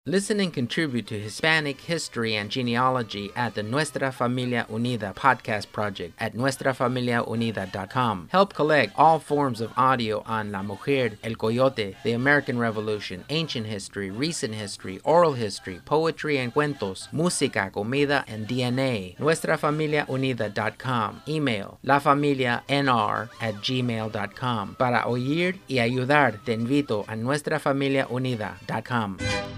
Listen and contribute to Hispanic history and genealogy at the Nuestra Familia Unida podcast project at nuestrafamiliaunida.com. Help collect all forms of audio on La Mujer, El Coyote, the American Revolution, ancient history, recent history, oral history, poetry and cuentos, música, comida, and DNA. nuestrafamiliaunida.com. Email lafamilianr@gmail.com. Para oír y ayudar, te invito a nuestrafamiliaunida.com.